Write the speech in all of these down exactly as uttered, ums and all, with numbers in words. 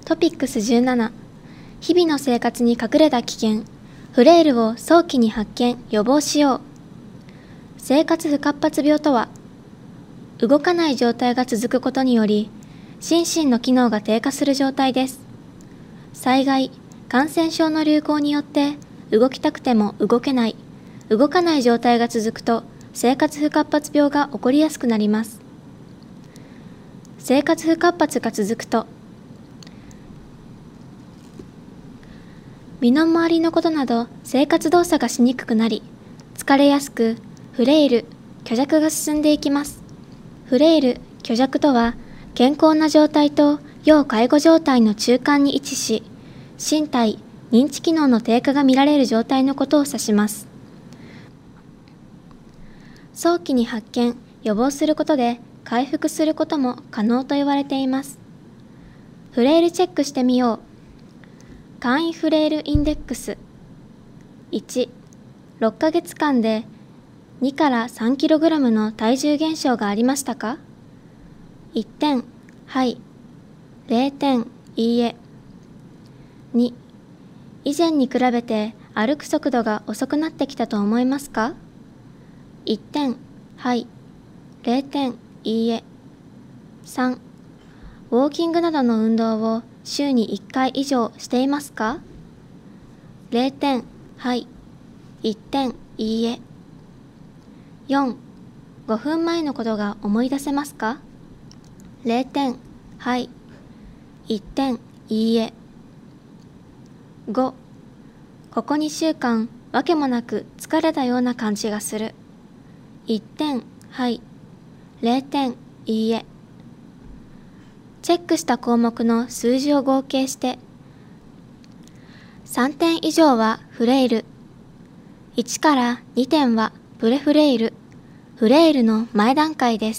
トピックスじゅうなな、日々の生活に隠れた危険、フレイルを早期に発見・予防しよう。生活不活発病とは、動かない状態が続くことにより、心身の機能が低下する状態です。災害、感染症の流行によって、動きたくても動けない、動かない状態が続くと、生活不活発病が起こりやすくなります。生活不活発が続くと、身の回りのことなど生活動作がしにくくなり、疲れやすく、フレイル、虚弱が進んでいきます。フレイル、虚弱とは、健康な状態と要介護状態の中間に位置し、身体、認知機能の低下が見られる状態のことを指します。早期に発見、予防することで回復することも可能と言われています。フレイルチェックしてみよう。簡易フレイルインデックス。いち、ろっかげつかんでにからさんキログラムの体重減少がありましたか？いってん、はい。れいてん、いいえ。に、以前に比べて歩く速度が遅くなってきたと思いますか？いってん、はい。れいてん、いいえ。さん、ウォーキングなどの運動を週にいっかい以上していますか？れいてん、はい。いってん、いいえ。よん、ごふんまえのことが思い出せますか？れいてん、はい。いってん、いいえ。ご、ここにしゅうかん、わけもなく疲れたような感じがする。いってん、はい。れいてん、いいえ。チェックした項目の数字を合計して、さんてん以上はフレイル、いちからにてんはプレフレイル、フレイルの前段階です。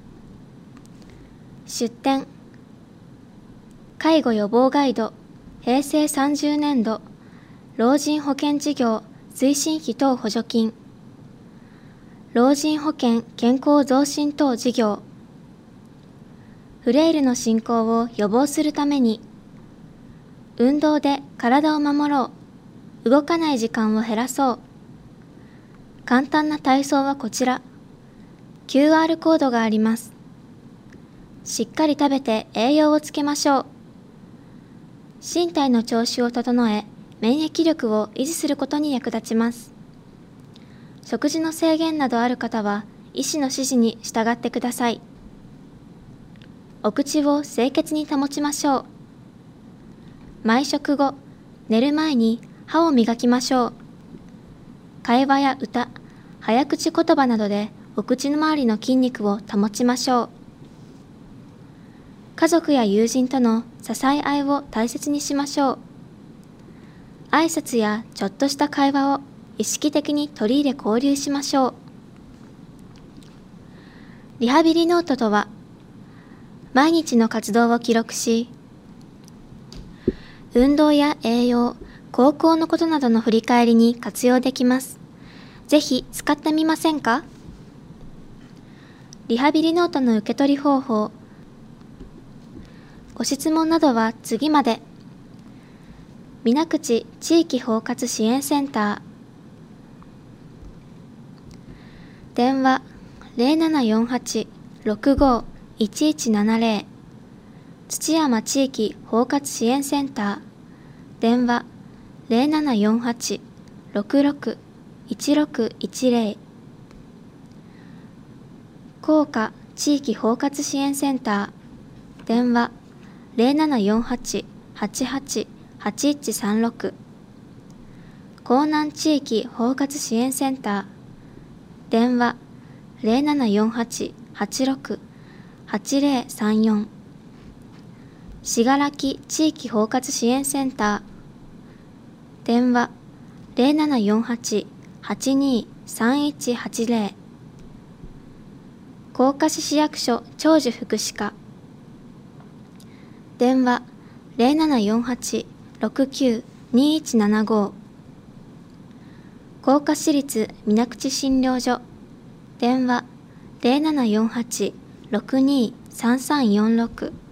出典、介護予防ガイド、へいせいさんじゅうねんど、老人保険事業推進費等補助金、老人保険健康増進等事業、フレイルの進行を予防するために、運動で体を守ろう、動かない時間を減らそう。簡単な体操はこちら。キューアール コードがあります。しっかり食べて栄養をつけましょう。身体の調子を整え、免疫力を維持することに役立ちます。食事の制限などある方は、医師の指示に従ってください。お口を清潔に保ちましょう。毎食後、寝る前に歯を磨きましょう。会話や歌、早口言葉などでお口の周りの筋肉を保ちましょう。家族や友人との支え合いを大切にしましょう。挨拶やちょっとした会話を意識的に取り入れ交流しましょう。リハビリノートとは、毎日の活動を記録し、運動や栄養、高校のことなどの振り返りに活用できます。ぜひ使ってみませんか？リハビリノートの受け取り方法。ご質問などは次まで。水口地域包括支援センター。電話ゼロななよんはち ろくご いちいちななゼロ。土山地域包括支援センター。電話ゼロななよんはち ろくろく いちろくいちゼロ。甲賀地域包括支援センター。電話ゼロななよんはち はちはち はちいちさんろく。江南地域包括支援センター。電話ゼロななよんはち はちろく はちゼロさんよん。信楽地域包括支援センター。電話ゼロななよんはち はちにさんいちはちゼロ。甲賀市市役所長寿福祉課。電話ゼロななよんはち ろくきゅう にいちななご。甲賀市立水口診療所。電話ゼロななよんはち ろくにさんさんよんろく。